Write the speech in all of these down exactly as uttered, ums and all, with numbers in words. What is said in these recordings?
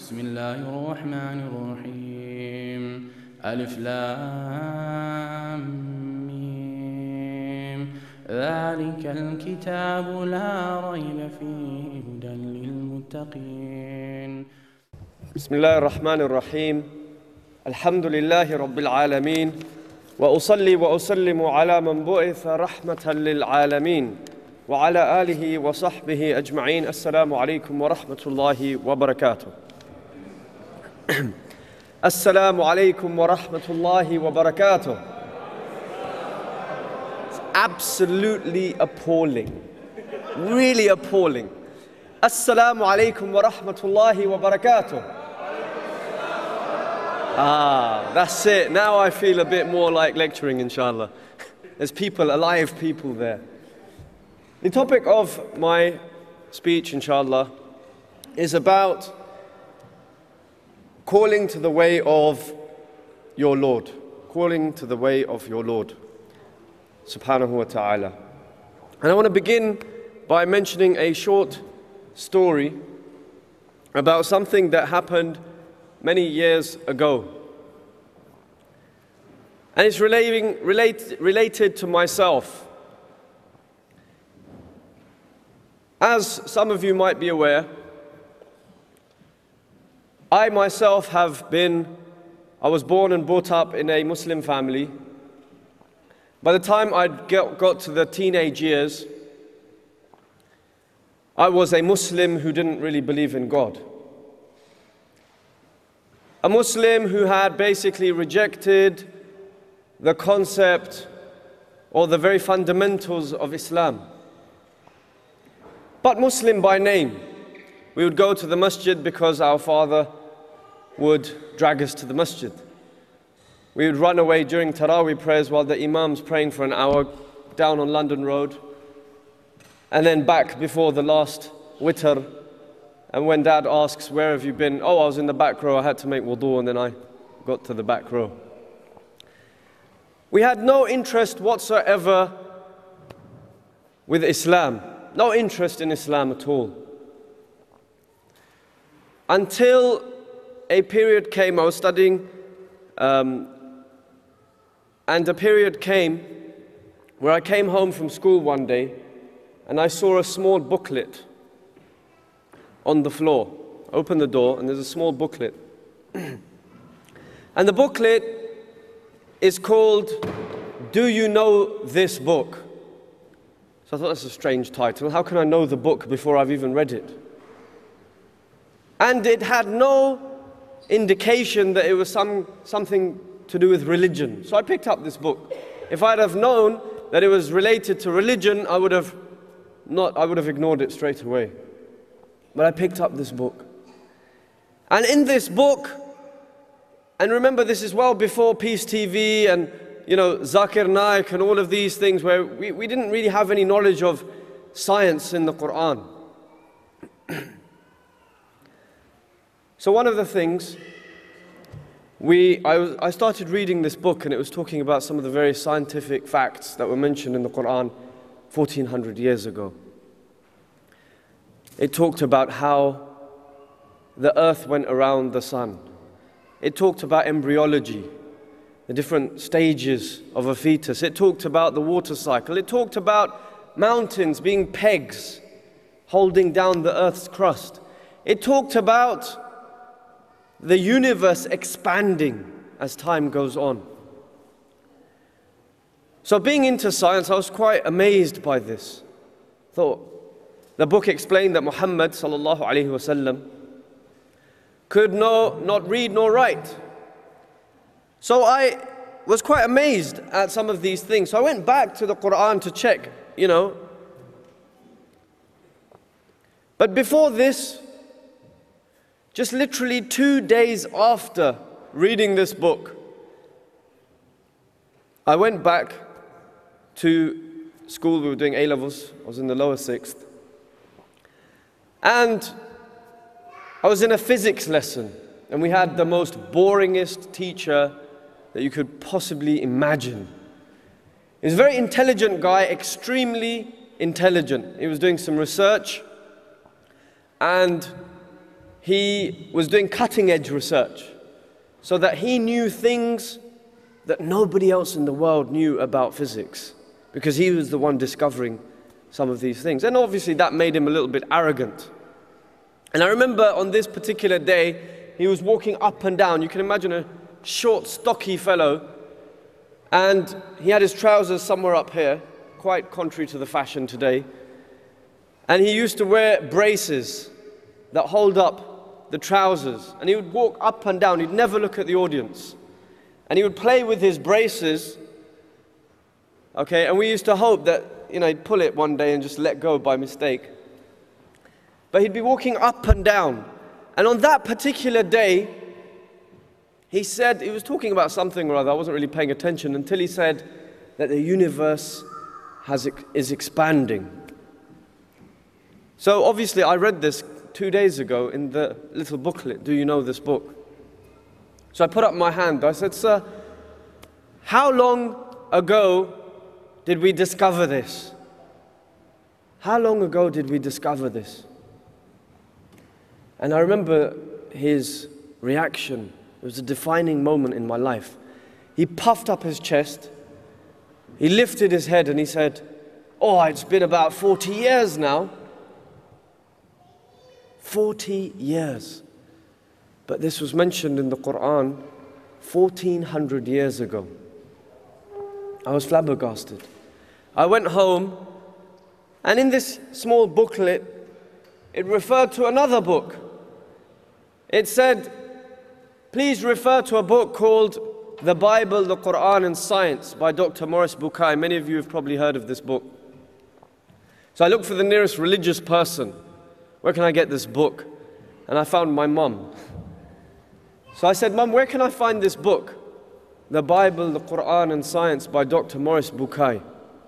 بسم الله الرحمن الرحيم ألف لام ميم ذلك الكتاب لا ريب فيه هدى للمتقين. بسم الله الرحمن الرحيم الحمد لله رب العالمين وأصلي وأسلم على من بعث رحمة للعالمين وعلى آله وصحبه أجمعين. السلام عليكم ورحمة الله وبركاته. السلام عليكم ورحمة الله وبركاته. It's absolutely appalling, really appalling. Assalamu alaikum wa rahmatullahi wa barakatuh. Ah, that's it. Now I feel a bit more like lecturing, inshallah. There's people, alive people there. The topic of my speech, inshallah, is about calling to the way of your Lord. Calling to the way of your Lord, subhanahu wa ta'ala. And I want to begin by mentioning a short story about something that happened many years ago. And it's relating, relate, related to myself. As some of you might be aware, I myself have been, I was born and brought up in a Muslim family. By the time I got to the teenage years, I was a Muslim who didn't really believe in God. A Muslim who had basically rejected the concept or the very fundamentals of Islam. But Muslim by name. We would go to the masjid because our father would drag us to the masjid. We would run away during Taraweeh prayers while the imam's praying for an hour down on London Road. And then back before the last witr. And when dad asks, where have you been? Oh, I was in the back row, I had to make wudu, and then I got to the back row. We had no interest whatsoever with Islam. No interest in Islam at all. Until a period came, I was studying, um, and a period came where I came home from school one day and I saw a small booklet on the floor. I opened the door and there's a small booklet. And the booklet is called, Do You Know This Book? So I thought that's a strange title. How can I know the book before I've even read it? And it had no indication that it was some, something to do with religion. So I picked up this book. If I'd have known that it was related to religion, I would have not, I would have ignored it straight away. But I picked up this book. And in this book, and remember this is well before Peace T V and you know, Zakir Naik and all of these things where we, we didn't really have any knowledge of science in the Quran. So one of the things, we, I, was, I started reading this book and it was talking about some of the very scientific facts that were mentioned in the Quran fourteen hundred years ago. It talked about how the earth went around the sun. It talked about embryology, the different stages of a fetus. It talked about the water cycle. It talked about mountains being pegs holding down the earth's crust. It talked about the universe expanding as time goes on. So being into science, I was quite amazed by this. Thought the book explained that Muhammad sallallahu alaihi wasallam could no, not read nor write. So I was quite amazed at some of these things. So I went back to the Quran to check, you know. But before this, just literally two days after reading this book, I went back to school. We were doing A levels. I was in the lower sixth. And I was in a physics lesson. And we had the most boringest teacher that you could possibly imagine. He was a very intelligent guy, extremely intelligent. He was doing some research. And he was doing cutting edge research so that he knew things that nobody else in the world knew about physics, because he was the one discovering some of these things. And obviously that made him a little bit arrogant. And I remember on this particular day, he was walking up and down. You can imagine a short, stocky fellow, and he had his trousers somewhere up here, quite contrary to the fashion today. And he used to wear braces that hold up the trousers. And he would walk up and down. He'd never look at the audience. And he would play with his braces. Okay, and we used to hope that, you know, he'd pull it one day and just let go by mistake. But he'd be walking up and down. And on that particular day, he said, he was talking about something or other, I wasn't really paying attention, until he said that the universe has, is expanding. So obviously I read this two days ago in the little booklet, Do You Know This Book? So I put up my hand, I said, sir, how long ago did we discover this? How long ago did we discover this? And I remember his reaction. It was a defining moment in my life. He puffed up his chest, he lifted his head and he said, oh, it's been about forty years now. forty years. But this was mentioned in the Quran fourteen hundred years ago. I was flabbergasted. I went home, and in this small booklet, it referred to another book. It said, please refer to a book called The Bible, the Quran and Science by Doctor Morris Bucay. Many of you have probably heard of this book. So I looked for the nearest religious person. Where can I get this book? And I found my mum. So I said, Mum, where can I find this book? The Bible, the Quran and Science by Doctor Morris Bucay.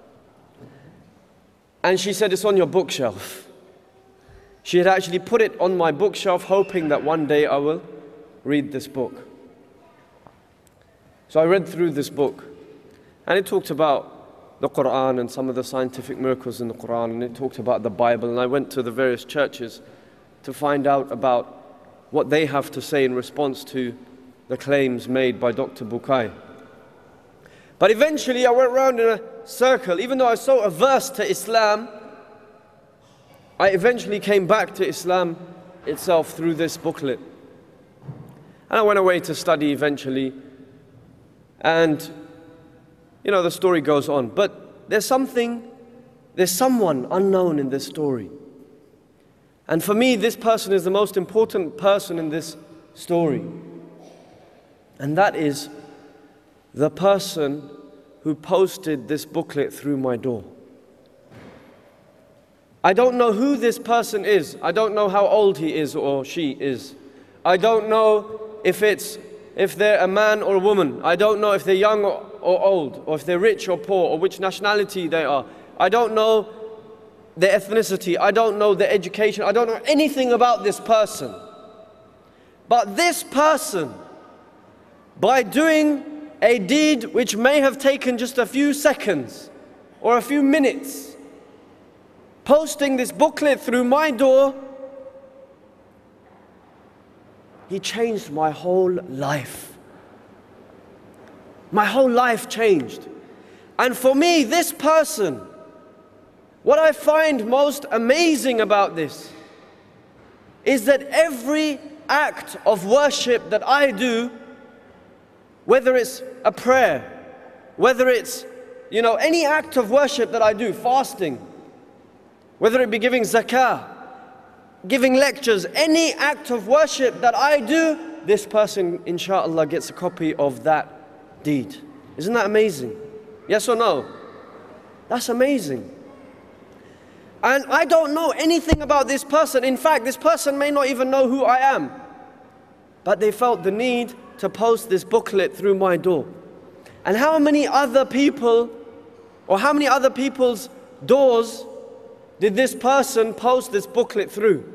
And she said, it's on your bookshelf. She had actually put it on my bookshelf, hoping that one day I will read this book. So I read through this book, and it talked about the Quran and some of the scientific miracles in the Quran, and it talked about the Bible, and I went to the various churches to find out about what they have to say in response to the claims made by Doctor Bucay. But eventually I went around in a circle. Even though I was so averse to Islam, I eventually came back to Islam itself through this booklet. And I went away to study eventually. And, you know, the story goes on. But there's something, there's someone unknown in this story. And for me, this person is the most important person in this story. And that is the person who posted this booklet through my door. I don't know who this person is. I don't know how old he is or she is. I don't know if it's if they're a man or a woman. I don't know if they're young or, or old, or if they're rich or poor, or which nationality they are. I don't know their ethnicity. I don't know their education. I don't know anything about this person. But this person, by doing a deed which may have taken just a few seconds or a few minutes, posting this booklet through my door, he changed my whole life. My whole life changed. And for me, this person, what I find most amazing about this is that every act of worship that I do, whether it's a prayer, whether it's, you know, any act of worship that I do, fasting, whether it be giving zakah, giving lectures, any act of worship that I do, this person, inshallah, gets a copy of that deed. Isn't that amazing? Yes or no? That's amazing. And I don't know anything about this person. In fact, this person may not even know who I am. But they felt the need to post this booklet through my door. And how many other people, or how many other people's doors did this person post this booklet through?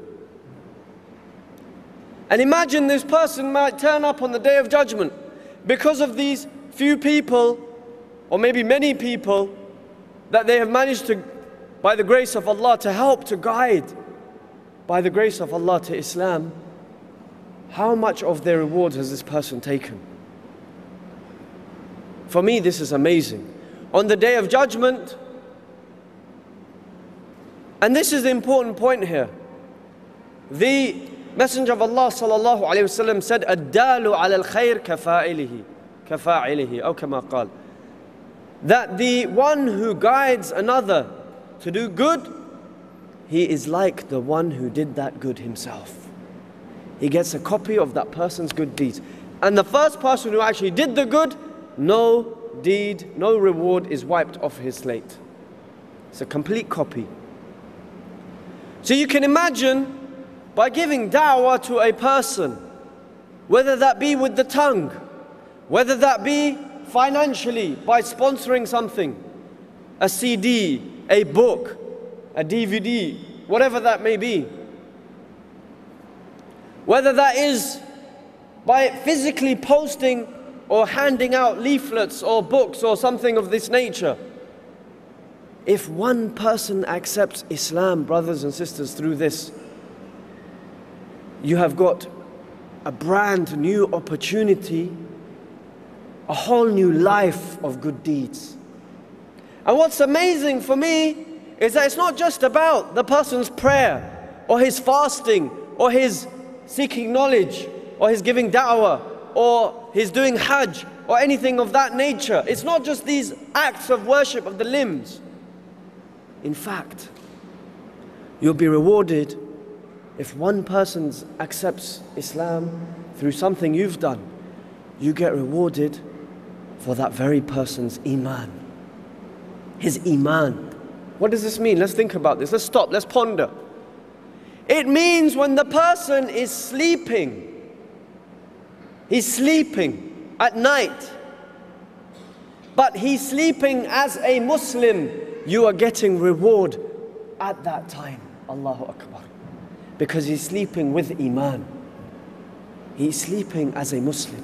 And imagine this person might turn up on the Day of Judgment because of these few people, or maybe many people, that they have managed to, by the grace of Allah, to help, to guide, by the grace of Allah, to Islam. how much of their reward has this person taken? For me, this is amazing. On the Day of Judgment, and this is the important point here, the Messenger of Allah sallallahu alayhi wasallam said, "Ad-dalu ala al-khayr kafa'ilihi, kafa'ilihi," or kama qal, that the one who guides another to do good, he is like the one who did that good himself. He gets a copy of that person's good deeds. And the first person who actually did the good, no deed, no reward is wiped off his slate. It's a complete copy. So you can imagine, by giving da'wah to a person, whether that be with the tongue, whether that be financially, by sponsoring something, a C D, a book, a D V D, whatever that may be, whether that is by physically posting or handing out leaflets or books or something of this nature. If one person accepts Islam, brothers and sisters, through this, you have got a brand new opportunity, a whole new life of good deeds. And what's amazing for me is that it's not just about the person's prayer or his fasting or his seeking knowledge or his giving da'wah or his doing hajj or anything of that nature. It's not just these acts of worship of the limbs. In fact, you'll be rewarded if one person accepts Islam through something you've done. You get rewarded for that very person's iman. His iman. What does this mean? Let's think about this. Let's stop. Let's ponder. It means when the person is sleeping, he's sleeping at night, but he's sleeping as a Muslim, you are getting reward at that time. Allahu Akbar. Because he's sleeping with iman. He's sleeping as a Muslim.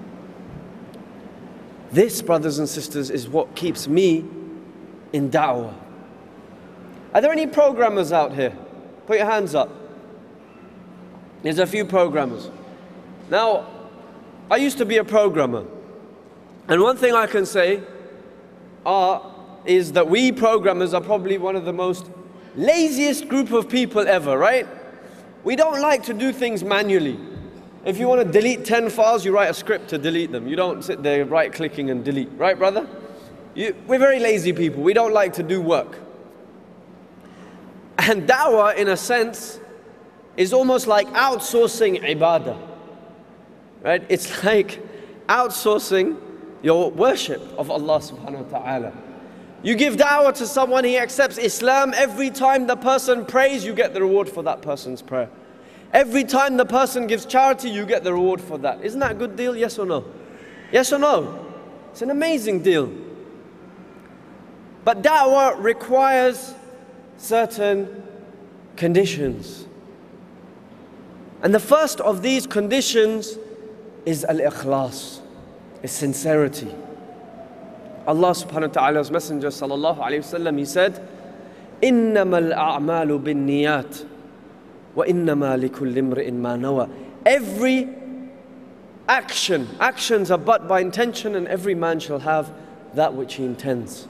This, brothers and sisters, is what keeps me in da'wah. Are there any programmers out here? Put your hands up. There's a few programmers. Now, I used to be a programmer. And one thing I can say are, is that we programmers are probably one of the most laziest group of people ever, right? We don't like to do things manually. If you want to delete ten files, you write a script to delete them. You don't sit there right-clicking and delete. Right, brother? You, we're very lazy people. We don't like to do work. And da'wah, in a sense, is almost like outsourcing ibadah. Right? It's like outsourcing your worship of Allah subhanahu wa ta'ala. You give da'wah to someone, he accepts Islam. Every time the person prays, you get the reward for that person's prayer. Every time the person gives charity, you get the reward for that. Isn't that a good deal? Yes or no? Yes or no? It's an amazing deal. But da'wah requires certain conditions. And the first of these conditions is al-ikhlas, is sincerity. Allah subhanahu wa ta'ala's messenger sallallahu alayhi wa sallam, he said, إِنَّمَا الْأَعْمَالُ بِالنِّيَّاتِ وَإِنَّمَا لِكُلِّ امْرِئٍ مَا نَوَى. Every action, actions are but by intention, and every man shall have that which he intends.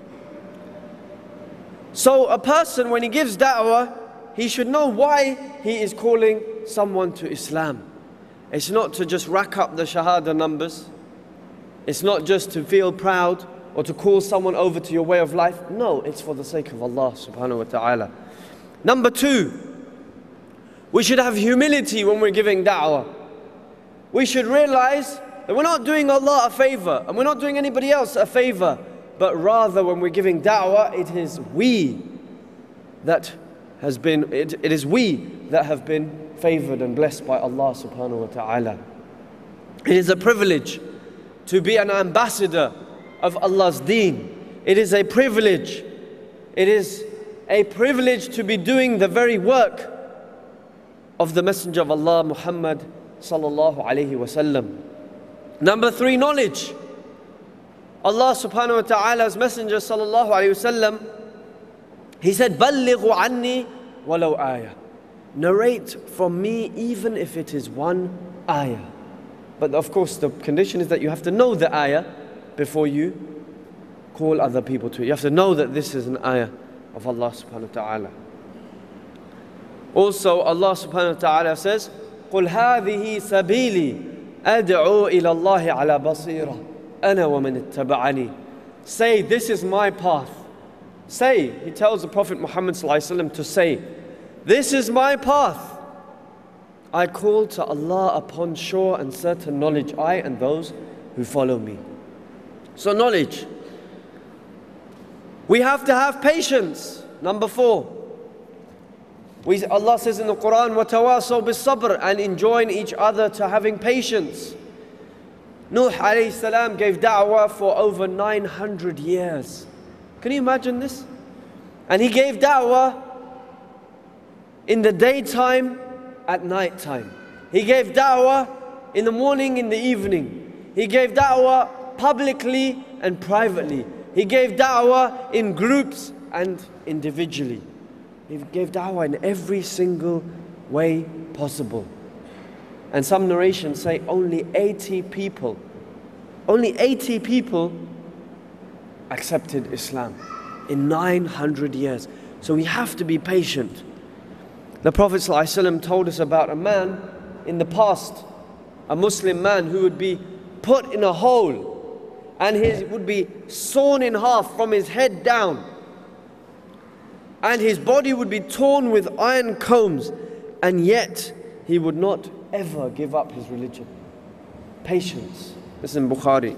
So a person, when he gives da'wah, he should know why he is calling someone to Islam. It's not to just rack up the shahada numbers. It's not just to feel proud or to call someone over to your way of life. No, it's for the sake of Allah subhanahu wa ta'ala. Number two, we should have humility when we're giving da'wah. We should realize that we're not doing Allah a favor and we're not doing anybody else a favor, but rather when we're giving da'wah, it is we that has been, it, it is we that have been favored and blessed by Allah subhanahu wa ta'ala. It is a privilege to be an ambassador of Allah's deen. It is a privilege. It is a privilege to be doing the very work of the Messenger of Allah, Muhammad sallallahu alayhi wa sallam. Number three, knowledge. Allah subhanahu wa ta'ala's Messenger sallallahu alayhi wa sallam, he said, بَلِّغُوا عَنِّي وَلَوْ آيَةً. narrate from me even if it is one ayah. But of course the condition is that you have to know the ayah before you call other people to it. You have to know that this is an ayah of Allah subhanahu wa ta'ala. Also Allah subhanahu wa ta'ala says, قُلْ هَذِهِ سَبِيلِي أَدْعُو إِلَى اللَّهِ عَلَى بَصِيرَةٍ أَنَا وَمَنِ اتَّبَعَنِي. Say, this is my path. Say, he tells the Prophet Muhammad sallallahu alaihi wasallam to say, this is my path. I call to Allah upon sure and certain knowledge, I and those who follow me. So knowledge. We have to have patience. Number four. We, Allah says in the Quran, وَتَوَاصَوْا بِالصَّبْرِ, and enjoin each other to having patience. Nuh alayhi salam gave da'wah for over nine hundred years. Can you imagine this? And he gave da'wah in the daytime, at night time. He gave da'wah in the morning, in the evening. He gave da'wah publicly and privately. He gave da'wah in groups and individually. He gave da'wah in every single way possible. And some narrations say only eighty people, only eighty people accepted Islam in nine hundred years. So we have to be patient. The Prophet ﷺ told us about a man in the past, a Muslim man who would be put in a hole and he would be sawn in half from his head down, and his body would be torn with iron combs, and yet he would not ever give up his religion. Patience. This is in Bukhari.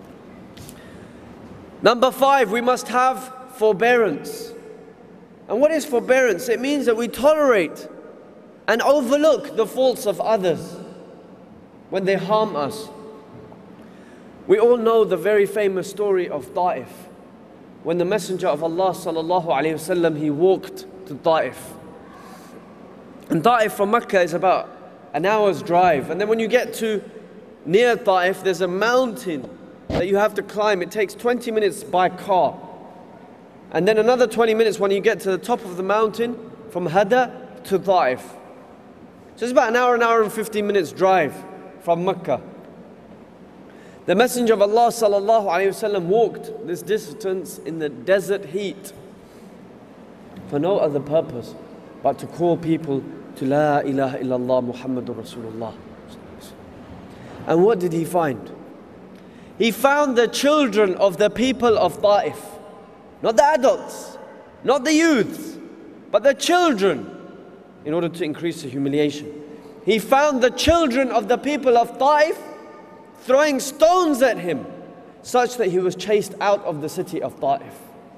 Number five, we must have forbearance. And what is forbearance? It means that we tolerate and overlook the faults of others when they harm us. We all know the very famous story of Ta'if. When the Messenger of Allah sallallahu alaihi wasallam, he walked to Ta'if. And Ta'if from Mecca is about an hour's drive. And then when you get to near Ta'if, there's a mountain that you have to climb. It takes twenty minutes by car. And then another twenty minutes when you get to the top of the mountain from Hada to Ta'if. So it's about an hour, an hour and fifteen minutes drive from Mecca. The Messenger of Allah sallallahu alaihi wasallam walked this distance in the desert heat for no other purpose but to call people to La ilaha illallah Muhammadur Rasulullah. And what did he find? He found the children of the people of Ta'if. Not the adults, not the youths, but the children, in order to increase the humiliation. He found the children of the people of Ta'if throwing stones at him, such that he was chased out of the city of Ta'if.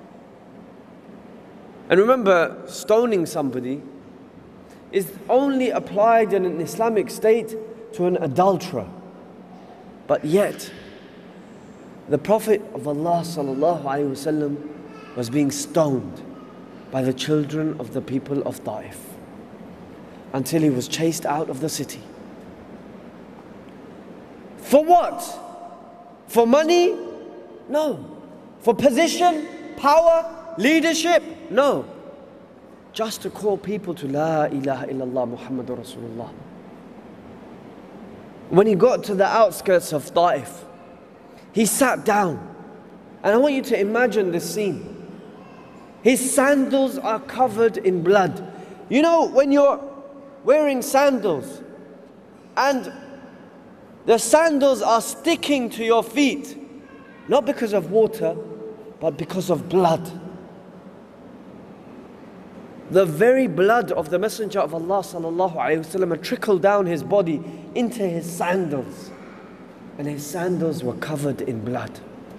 And remember, stoning somebody is only applied in an Islamic state to an adulterer. But yet, the Prophet of Allah sallallahu alaihi wasallam was being stoned by the children of the people of Ta'if until he was chased out of the city. For what? For money? No. For position, power, leadership? No. Just to call people to La ilaha illallah Muhammadur Rasulullah. When he got to the outskirts of Ta'if, he sat down. And I want you to imagine this scene. His sandals are covered in blood. You know, when you're wearing sandals and the sandals are sticking to your feet, not because of water, but because of blood. The very blood of the Messenger of Allah sallallahu alaihi wasallam trickled down his body into his sandals, and his sandals were covered in blood.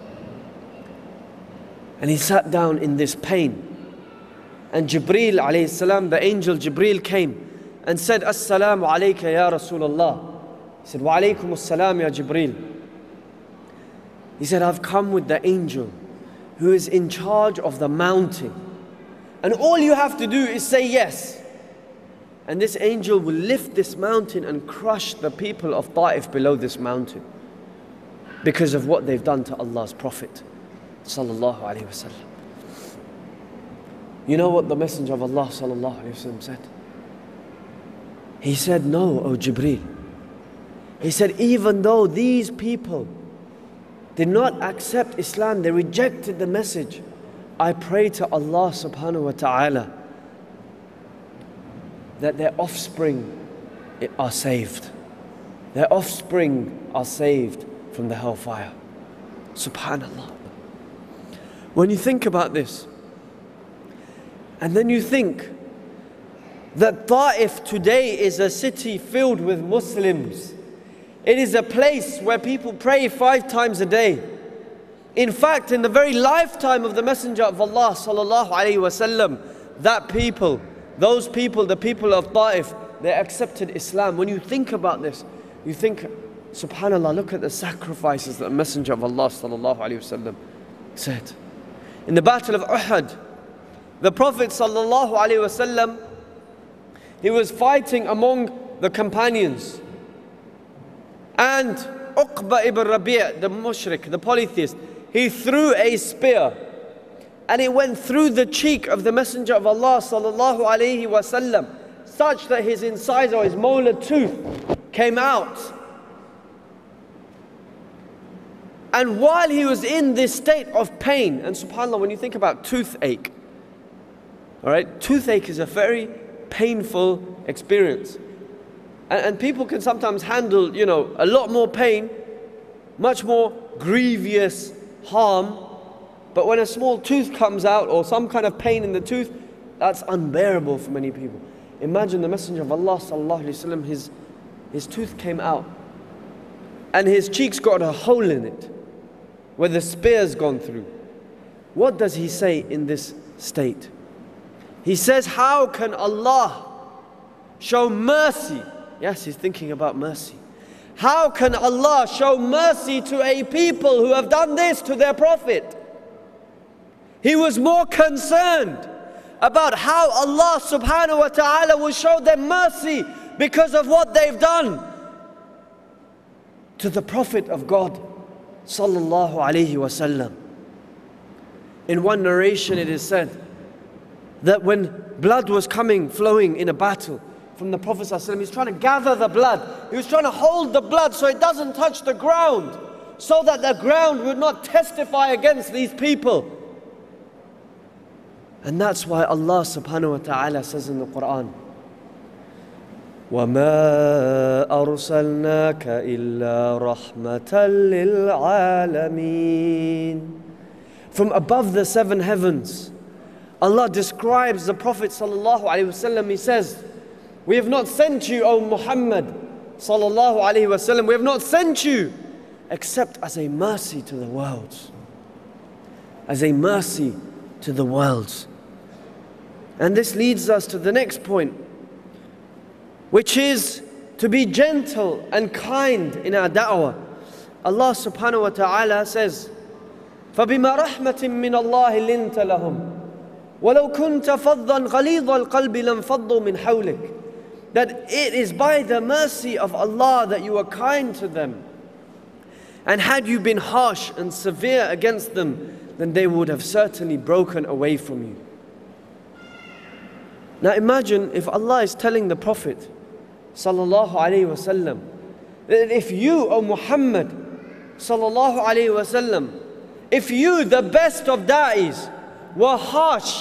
And he sat down in this pain. And Jibreel alayhi salam, the angel Jibreel came and said, Assalamu alayka ya Rasulullah. He said, Wa alaykum assalam ya Jibreel. He said, I've come with the angel who is in charge of the mountain. And all you have to do is say yes. And this angel will lift this mountain and crush the people of Ta'if below this mountain because of what they've done to Allah's Prophet sallallahu alaihi wasallam. You know what the Messenger of Allah sallallahu alaihi wasallam said? He said, no, O Jibreel. He said, even though these people did not accept Islam, they rejected the message, I pray to Allah subhanahu wa ta'ala that their offspring are saved. Their offspring are saved from the hellfire. Subhanallah. When you think about this, and then you think that Ta'if today is a city filled with Muslims. It is a place where people pray five times a day. In fact, in the very lifetime of the Messenger of Allah sallallahu alaihi wasallam, that people, those people, the people of Ta'if, they accepted Islam. When you think about this, you think, subhanallah, look at the sacrifices that the Messenger of Allah sallallahu alaihi wasallam said. In the battle of Uhud, the Prophet sallallahu alaihi wasallam, he was fighting among the companions. And Uqba ibn Rabi', the mushrik, the polytheist, he threw a spear and it went through the cheek of the Messenger of Allah sallallahu alaihi wasallam, such that his incisor, his molar tooth, came out. And while he was in this state of pain, and subhanAllah, when you think about toothache, all right, toothache is a very painful experience. And, and people can sometimes handle, you know, a lot more pain, much more grievous harm. But when a small tooth comes out or some kind of pain in the tooth, that's unbearable for many people. Imagine the Messenger of Allah sallallahu alaihi wasallam, his, his tooth came out and his cheeks got a hole in it where the spear's gone through. What does he say in this state? He says, how can Allah show mercy? Yes, he's thinking about mercy. How can Allah show mercy to a people who have done this to their Prophet? He was more concerned about how Allah subhanahu wa ta'ala will show them mercy because of what they've done to the Prophet of God sallallahu alaihi wasallam. In one narration it is said that when blood was coming, flowing in a battle from the Prophet sallallahu alaihi wasallam, he's trying to gather the blood. He was trying to hold the blood so it doesn't touch the ground, so that the ground would not testify against these people. And that's why Allah subhanahu wa ta'ala says in the Quran, وَمَا أَرْسَلْنَاكَ إِلَّا رَحْمَةً لِلْعَالَمِينَ. From above the seven heavens, Allah describes the Prophet sallallahu alaihi wasallam. He says, we have not sent you, O Muhammad sallallahu alaihi wasallam, we have not sent you except as a mercy to the worlds. As a mercy to the worlds. And this leads us to the next point, which is to be gentle and kind in our da'wah. Allah subhanahu wa ta'ala says, فَبِمَا رَحْمَةٍ مِّنَ اللَّهِ لِنْتَ لَهُمْ وَلَوْ كُنْتَ فَضًّا غَلِيظَ الْقَلْبِ لَانْفَضُّوا مِنْ حَوْلِكَ. That it is by the mercy of Allah that you are kind to them. And had you been harsh and severe against them, then they would have certainly broken away from you. Now imagine if Allah is telling the Prophet sallallahu alaihi wasallam that if you, O Muhammad sallallahu alaihi wasallam, if you, the best of da'is, were harsh,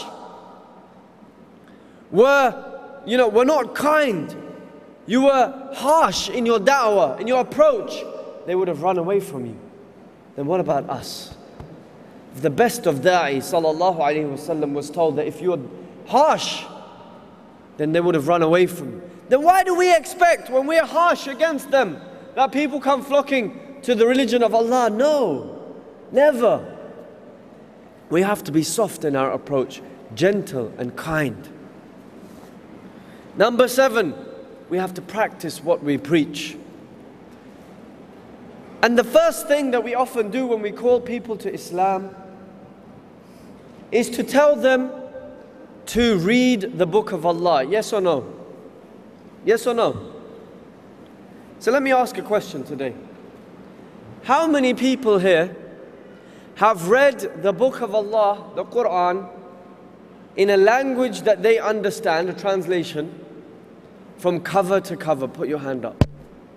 were, you know, were not kind, you were harsh in your da'wah, in your approach, they would have run away from you. Then what about us? If the best of da'is sallallahu alaihi wasallam was told that if you're harsh, then they would have run away from you. Then why do we expect when we are harsh against them that people come flocking to the religion of Allah? No, never. We have to be soft in our approach, gentle and kind. Number seven, we have to practice what we preach. And the first thing that we often do when we call people to Islam is to tell them to read the book of Allah. Yes or no? Yes or no? So let me ask a question today. How many people here have read the book of Allah, the Quran, in a language that they understand, a translation, from cover to cover? Put your hand up.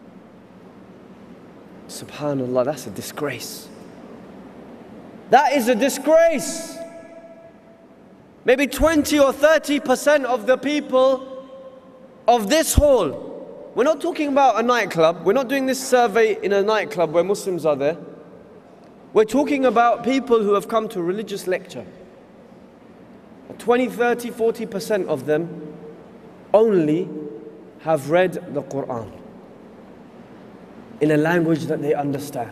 Subhanallah, that's a disgrace. That is a disgrace. Maybe twenty or thirty percent of the people of this hall. We're not talking about a nightclub. We're not doing this survey in a nightclub where Muslims are there. We're talking about people who have come to a religious lecture. twenty, thirty, forty percent of them only have read the Quran in a language that they understand.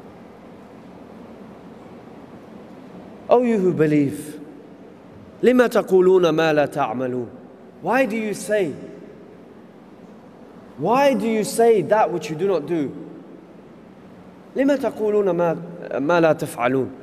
O you who believe, لِمَ تَقُولُونَ مَا لَا تَعْمَلُونَ. Why do you say? Why do you say that which you do not do? لِمَ تَقُولُونَ مَا لَا تَفْعَلُونَ.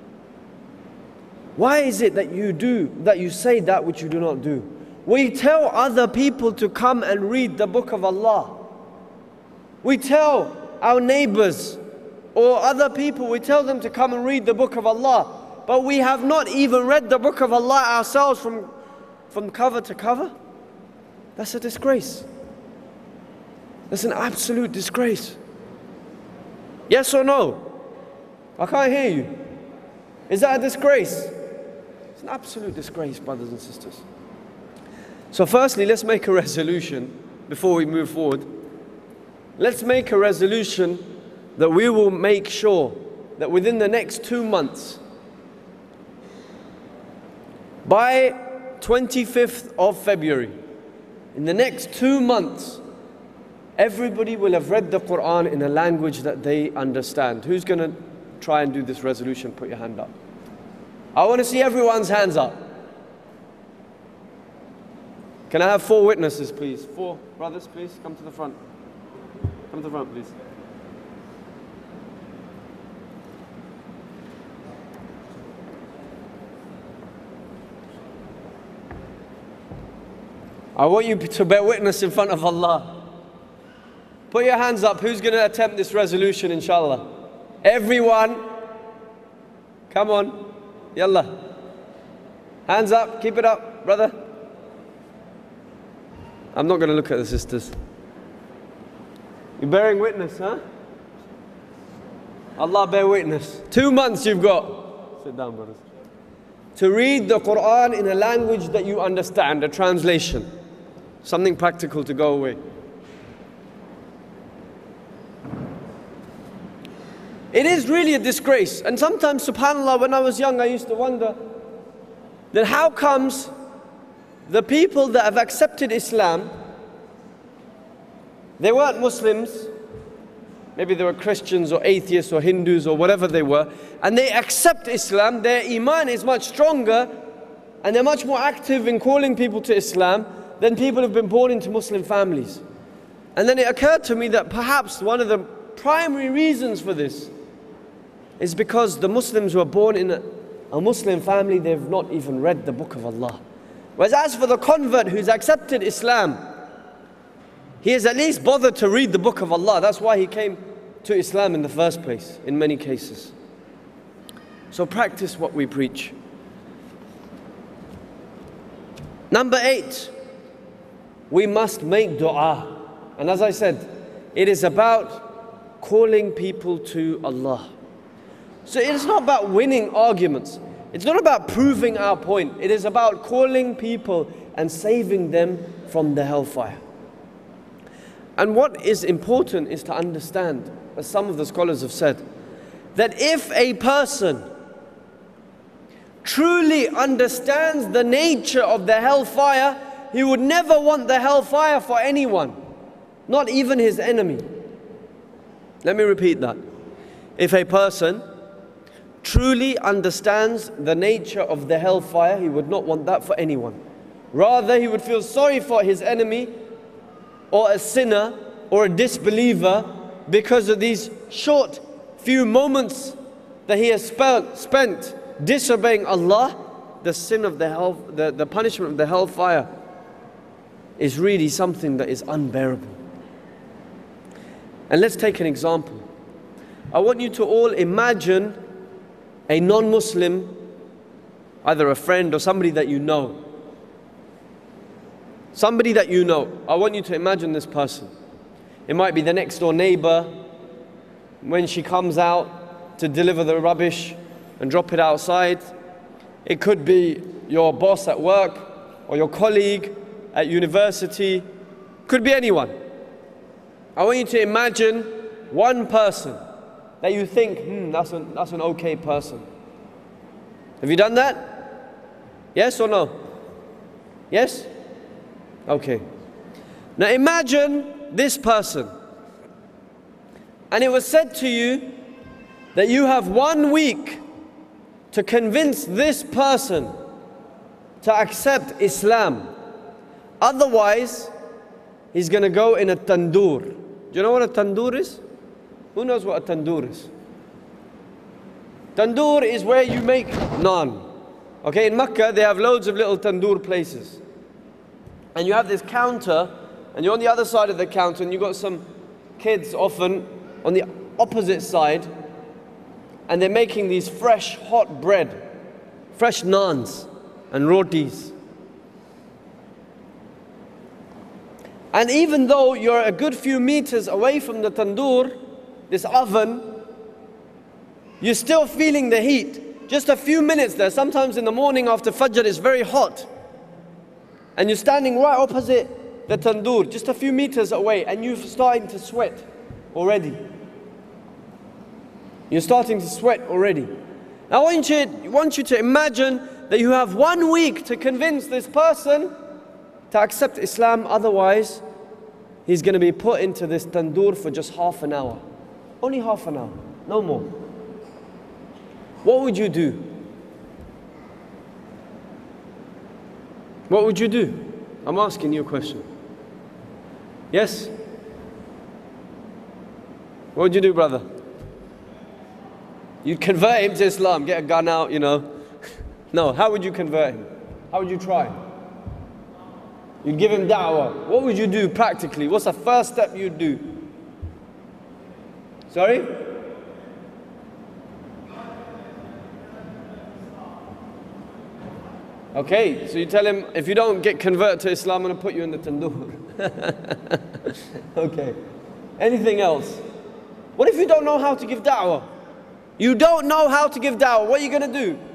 Why is it that you do, that you say that which you do not do? We tell other people to come and read the book of Allah. We tell our neighbors or other people, we tell them to come and read the book of Allah. But we have not even read the book of Allah ourselves from, from cover to cover. That's a disgrace. That's an absolute disgrace. Yes or no? I can't hear you. Is that a disgrace? It's an absolute disgrace, brothers and sisters. So firstly, let's make a resolution before we move forward. Let's make a resolution that we will make sure that within the next two months, by twenty-fifth of February, in the next two months, everybody will have read the Quran in a language that they understand. Who's going to try and do this resolution? Put your hand up. I want to see everyone's hands up. Can I have four witnesses, please? Four brothers, please. Come to the front. Come to the front, please. I want you to bear witness in front of Allah. Put your hands up. Who's going to attempt this resolution, inshallah? Everyone. Come on. Yallah. Hands up. Keep it up, brother. I'm not going to look at the sisters. You're bearing witness, huh? Allah bear witness. Two months you've got. Sit down, brothers. To read the Quran in a language that you understand, a translation. Something practical to go away. It is really a disgrace. And sometimes, subhanAllah, when I was young, I used to wonder that how comes the people that have accepted Islam, they weren't Muslims, maybe they were Christians or atheists or Hindus or whatever they were, and they accept Islam, their iman is much stronger, and they're much more active in calling people to Islam than people who've been born into Muslim families. And then it occurred to me that perhaps one of the primary reasons for this is because the Muslims who are born in a, a Muslim family, they've not even read the book of Allah. Whereas as for the convert who's accepted Islam, he has at least bothered to read the book of Allah. That's why he came to Islam in the first place, in many cases. So practice what we preach. Number eight, we must make dua. And as I said, it is about calling people to Allah. So it is not about winning arguments. It's not about proving our point. It is about calling people and saving them from the hellfire. And what is important is to understand, as some of the scholars have said, that if a person truly understands the nature of the hellfire, he would never want the hellfire for anyone, not even his enemy. Let me repeat that. If a person truly understands the nature of the hellfire, he would not want that for anyone. Rather, he would feel sorry for his enemy or a sinner or a disbeliever because of these short few moments that he has spent, spent disobeying Allah. The sin of the hell, the, the punishment of the hellfire is really something that is unbearable. And let's take an example. I want you to all imagine a non-Muslim, either a friend or somebody that you know. Somebody that you know. I want you to imagine this person. It might be the next door neighbor when she comes out to deliver the rubbish and drop it outside. It could be your boss at work or your colleague at university. Could be anyone. I want you to imagine one person that you think, hmm, that's an, that's an okay person. Have you done that? Yes or no? Yes? Okay. Now imagine this person, and it was said to you that you have one week to convince this person to accept Islam. Otherwise, he's going to go in a tandoor. Do you know what a tandoor is? Who knows what a tandoor is? Tandoor is where you make naan. Okay, in Mecca they have loads of little tandoor places. And you have this counter, and you're on the other side of the counter, and you've got some kids often on the opposite side, and they're making these fresh hot bread, fresh naans and rotis. And even though you're a good few meters away from the tandoor, this oven, you're still feeling the heat. Just a few minutes there, sometimes in the morning after Fajr it's very hot. And you're standing right opposite the tandoor, just a few meters away, and you're starting to sweat already. You're starting to sweat already. Now I want you, I want you to imagine that you have one week to convince this person to accept Islam, otherwise he's going to be put into this tandoor for just half an hour. Only half an hour, no more. What would you do? What would you do? I'm asking you a question. Yes? What would you do, brother? You'd convert him to Islam, get a gun out, you know. No, how would you convert him? How would you try? You'd give him da'wah. What would you do practically? What's the first step you'd do? Sorry? Okay, so you tell him, if you don't get converted to Islam, I'm going to put you in the tandoor. Okay. Anything else? What if you don't know how to give da'wah? You don't know how to give da'wah. What are you going to do?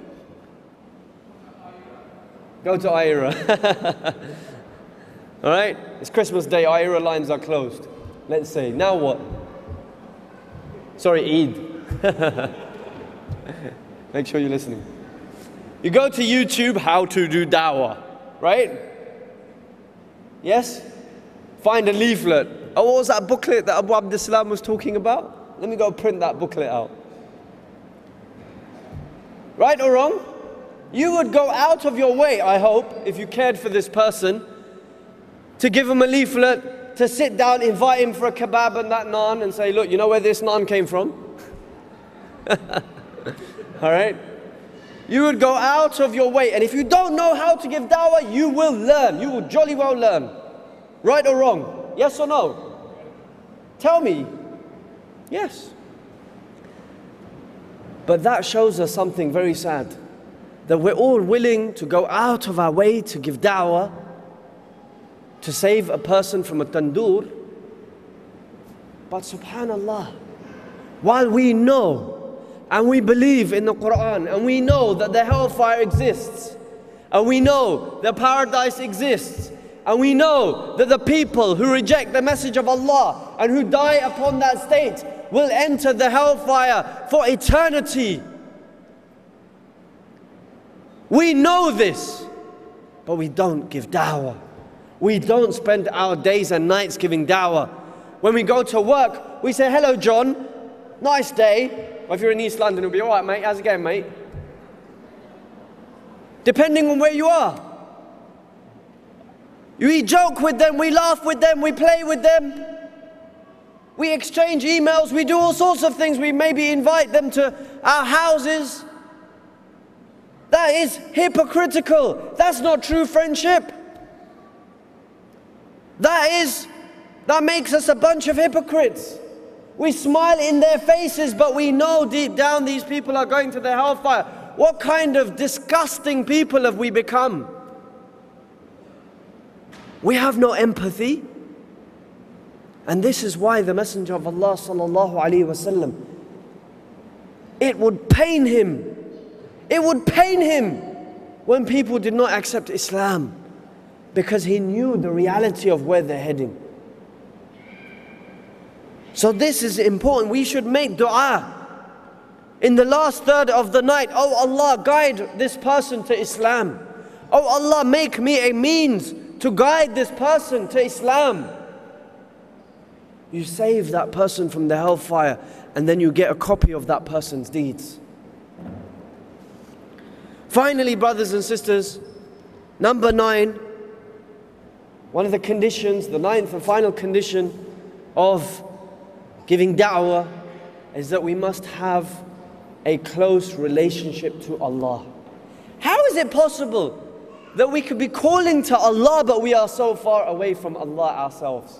Go to Aira. Alright? It's Christmas Day. Aira lines are closed. Let's say. Now what? Sorry, Eid. Make sure you're listening. You go to YouTube, how to do da'wah, right? Yes? Find a leaflet. Oh, what was that booklet that Abu Abdussalam was talking about? Let me go print that booklet out. Right or wrong? You would go out of your way, I hope, if you cared for this person, to give him a leaflet, to sit down, invite him for a kebab and that naan, and say, look, you know where this naan came from? Alright? You would go out of your way, and if you don't know how to give da'wah, you will learn. You will jolly well learn. Right or wrong? Yes or no? Tell me. Yes. But that shows us something very sad. That we're all willing to go out of our way to give da'wah, to save a person from a tandoor. But subhanallah, while we know and we believe in the Quran, and we know that the hellfire exists, and we know that paradise exists, and we know that the people who reject the message of Allah and who die upon that state will enter the hellfire for eternity. We know this, but we don't give da'wah. We don't spend our days and nights giving da'wah. When we go to work, we say, hello John, nice day. Or if you're in East London, it'll be alright mate, how's it going mate? Depending on where you are. We joke with them, we laugh with them, we play with them. We exchange emails, we do all sorts of things. We maybe invite them to our houses. That is hypocritical. That's not true friendship. That is, that makes us a bunch of hypocrites. We smile in their faces, but we know deep down these people are going to the hellfire. What kind of disgusting people have we become? We have no empathy. And this is why the Messenger of Allah sallallahu alaihi wasallam, it would pain him. It would pain him when people did not accept Islam, because he knew the reality of where they're heading. So this is important. We should make dua in the last third of the night. Oh Allah, guide this person to Islam. Oh Allah, make me a means to guide this person to Islam. You save that person from the hellfire, and then you get a copy of that person's deeds. Finally, brothers and sisters, number nine, one of the conditions, the ninth and final condition of giving da'wah is that we must have a close relationship to Allah. How is it possible that we could be calling to Allah but we are so far away from Allah ourselves?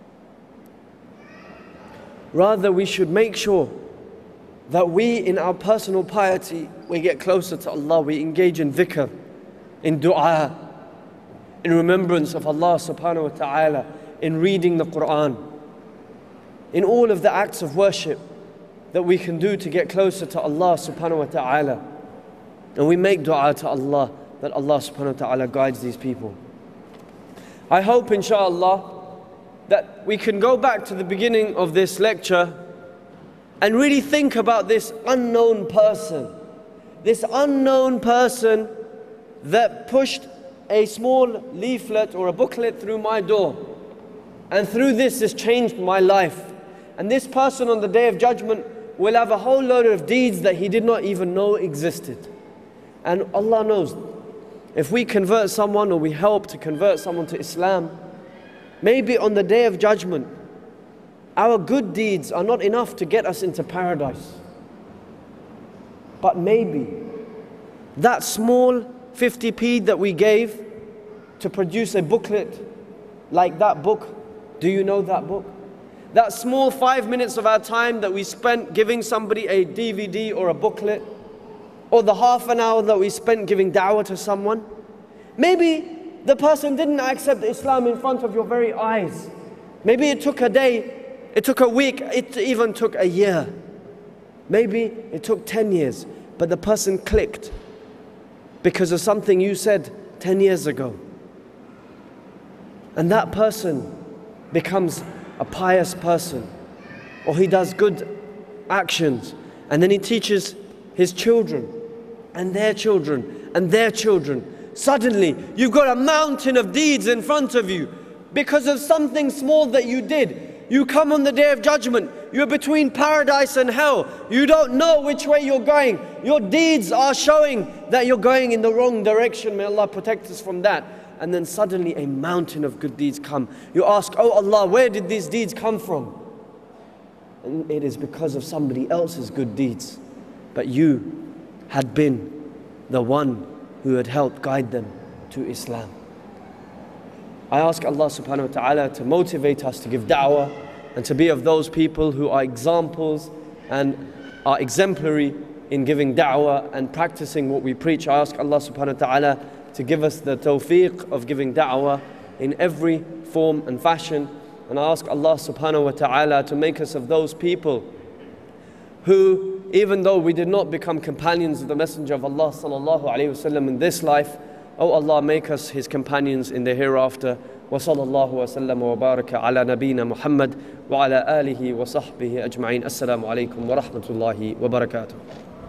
Rather, we should make sure that we, in our personal piety, we get closer to Allah, we engage in dhikr, in dua, in remembrance of Allah subhanahu wa ta'ala, in reading the Quran, in all of the acts of worship that we can do to get closer to Allah subhanahu wa ta'ala. And we make dua to Allah that Allah subhanahu wa ta'ala guides these people. I hope, inshallah, that we can go back to the beginning of this lecture and really think about this unknown person. This unknown person that pushed a small leaflet or a booklet through my door. And through this, this changed my life. And this person on the Day of Judgment will have a whole load of deeds that he did not even know existed. And Allah knows, if we convert someone or we help to convert someone to Islam, maybe on the Day of Judgment, our good deeds are not enough to get us into paradise. But maybe that small fifty p that we gave to produce a booklet like that book, do you know that book? That small five minutes of our time that we spent giving somebody a D V D or a booklet, or the half an hour that we spent giving da'wah to someone, maybe the person didn't accept Islam in front of your very eyes. Maybe it took a day, it took a week, it even took a year. Maybe it took ten years, but the person clicked because of something you said ten years ago. And that person becomes a pious person, or he does good actions, and then he teaches his children and their children and their children. Suddenly you've got a mountain of deeds in front of you because of something small that you did. You come on the Day of Judgment, you're between paradise and hell, you don't know which way you're going. Your deeds are showing that you're going in the wrong direction. May Allah protect us from that. And then suddenly a mountain of good deeds come. You ask, oh Allah, where did these deeds come from? And it is because of somebody else's good deeds. But you had been the one who had helped guide them to Islam. I ask Allah subhanahu wa ta'ala to motivate us to give da'wah and to be of those people who are examples and are exemplary in giving da'wah and practicing what we preach. I ask Allah subhanahu wa ta'ala to give us the tawfiq of giving da'wah in every form and fashion. And I ask Allah subhanahu wa ta'ala to make us of those people who, even though we did not become companions of the Messenger of Allah sallallahu alayhi wa sallam in this life, oh Allah, make us his companions in the hereafter. Wa sallallahu wa sallam wa baraka ala nabina Muhammad wa ala alihi wa sahbihi ajma'in. Assalamu alaikum wa rahmatullahi wa barakatuh.